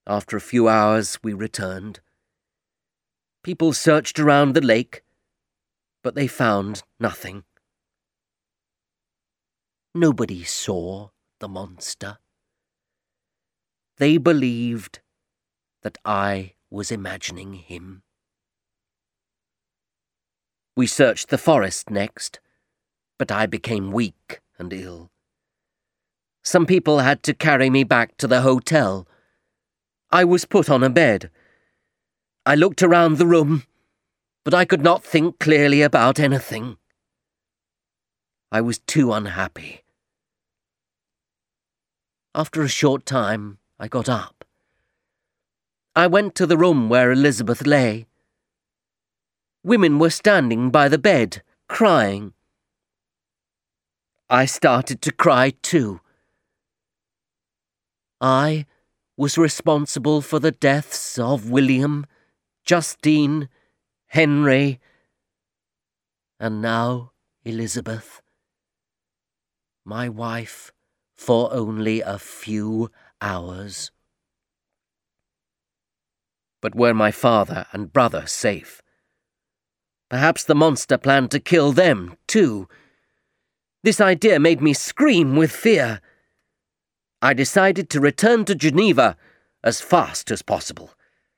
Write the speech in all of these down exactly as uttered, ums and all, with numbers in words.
After a few hours, we returned. People searched around the lake, but they found nothing. Nobody saw the monster. They believed that I was imagining him. We searched the forest next, but I became weak and ill. Some people had to carry me back to the hotel. I was put on a bed. I looked around the room, but I could not think clearly about anything. I was too unhappy. After a short time, I got up. I went to the room where Elizabeth lay. Women were standing by the bed, crying. I started to cry too. I was responsible for the deaths of William, Justine, Henry, and now Elizabeth, my wife, for only a few hours. But were my father and brother safe? Perhaps the monster planned to kill them, too. This idea made me scream with fear. I decided to return to Geneva as fast as possible.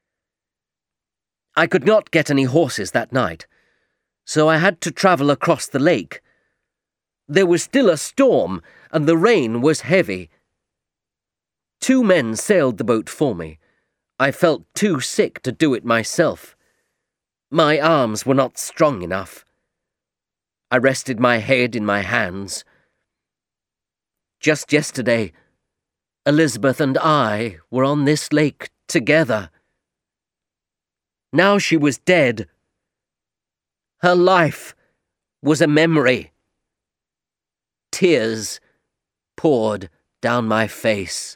I could not get any horses that night, so I had to travel across the lake. There was still a storm, and the rain was heavy. Two men sailed the boat for me. I felt too sick to do it myself. My arms were not strong enough. I rested my head in my hands. Just yesterday, Elizabeth and I were on this lake together. Now she was dead. Her life was a memory. Tears poured down my face.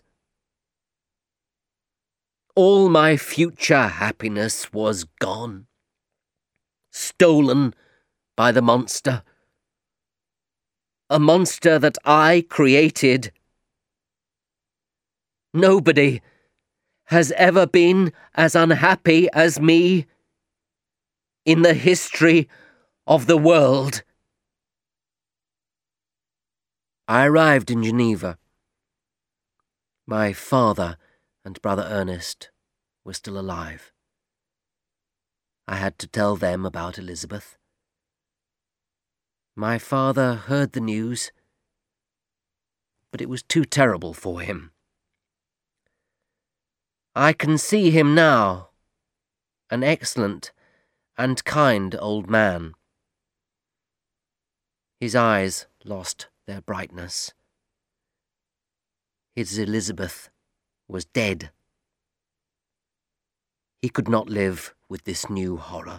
All my future happiness was gone, stolen by the monster. A monster that I created. Nobody has ever been as unhappy as me in the history of the world. I arrived in Geneva. My father and brother Ernest were still alive. I had to tell them about Elizabeth. My father heard the news, but it was too terrible for him. I can see him now, an excellent and kind old man. His eyes lost their brightness. His Elizabeth was dead. He could not live with this new horror.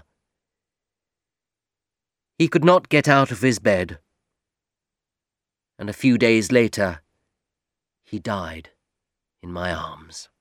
He could not get out of his bed, and a few days later, he died in my arms.